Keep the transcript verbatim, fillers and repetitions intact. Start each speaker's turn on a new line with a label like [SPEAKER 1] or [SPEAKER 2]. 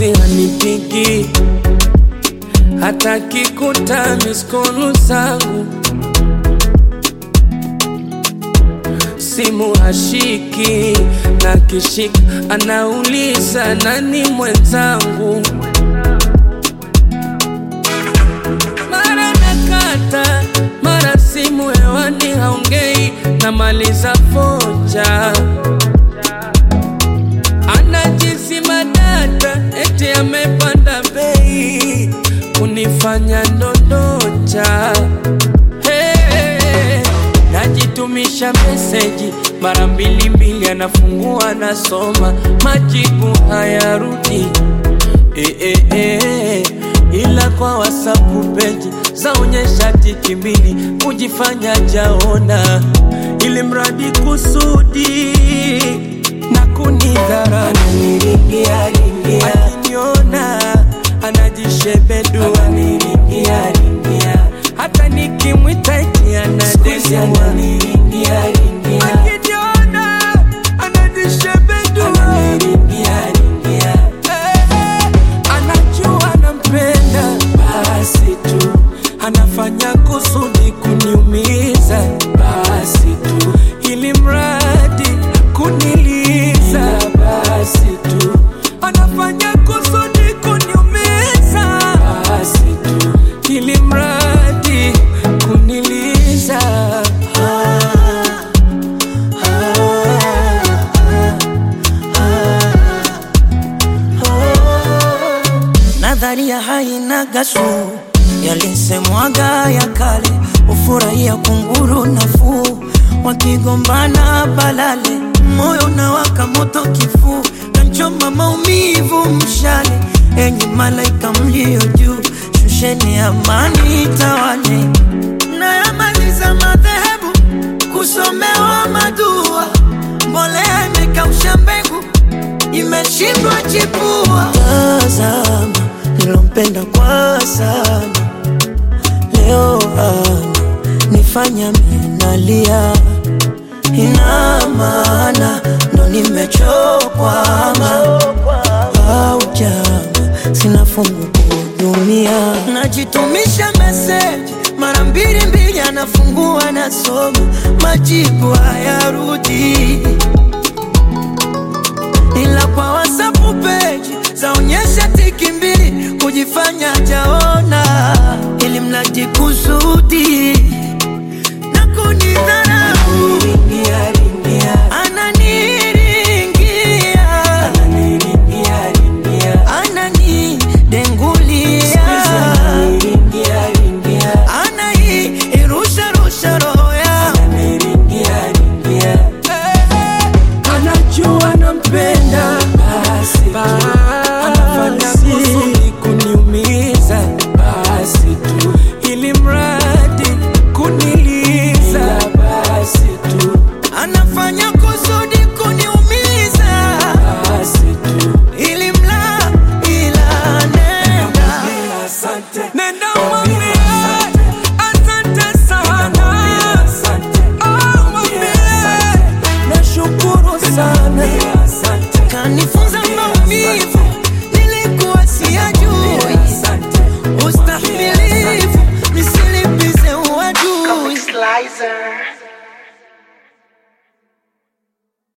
[SPEAKER 1] juzi hanipigi, hata kikuta miskolu zangu, simu hashiki, na kishika anauliza nani mwenzangu. Mara nakata, mara simu hewani haongei, na maliza foja. Anajizima data, eti amepanda bei, kunifanya ndondocha. Hey, najitumisha meseji mara mbili mbili, anafungua nasoma, majibu hayarudi. Eh, eh, eh, ila kwa WhatsApp page zaonyesha tiki mbili, kujifanya jaona, ili mradi kusudi na kunidhara.
[SPEAKER 2] Ananiringia ringia,
[SPEAKER 1] akiniona anajishebedu.
[SPEAKER 2] ananiringia ringia,
[SPEAKER 1] hata nikimwita eti anadesi.
[SPEAKER 2] ananiringia ringia,
[SPEAKER 1] akiniona anajishebedu.
[SPEAKER 2] ananiringia ringia,
[SPEAKER 1] Eh, anajua nampenda,
[SPEAKER 2] basi tu,
[SPEAKER 1] anafanya kusudi kuniumiza,
[SPEAKER 2] basi tu,
[SPEAKER 1] ili mradi kuniliza.
[SPEAKER 2] basi tu,
[SPEAKER 1] Anafanya kusudi kuniumiza,
[SPEAKER 2] basi tu,
[SPEAKER 1] ili mradi kuniliza.
[SPEAKER 2] nadharia haina gasu, yalisemwaga ya kale, ufurahia kunguru nafuu, wakigombana balale, moyo na waka moto kifuu, kanchoma maumivu mshale. Enyi malaika mlio juu, shusheni amani tawale. Nayamaliza madhehebu kusomewa madua, mbolea imekausha mbegu, imeshindwa chipua. Tazama nilompenda kwa sana, leo ana nifanya minalia. Ina maana ndo nimechokwa, au jama sina fungu kuhudumia. Najitumisha meseji mara mbili mbili, anafungua nasoma, majibu hayarudi. Ila kwa WhatsApp page zaonyesha tiki mbili, kujifanya jaona, ili mradi kusudi na kunidharau. Ananiringia, ananidengulia, anairusha rusha roho yangu.
[SPEAKER 1] Anajua nampenda, anafanya kusudi kuniumiza,
[SPEAKER 2] Basi tu,
[SPEAKER 1] ili mradi kuniliza.
[SPEAKER 2] basi tu, Anafanya kusudi kuniumiza, basi tu, ili mla ila nenda. asante,
[SPEAKER 1] Nenda mwambie asante sana, oh mwambie nashukuru sana.
[SPEAKER 2] asante,
[SPEAKER 1] Kanifunza maumivu nilikuwa siyajui, ustahimilivu nisilipize uadui.
[SPEAKER 3] Slicer.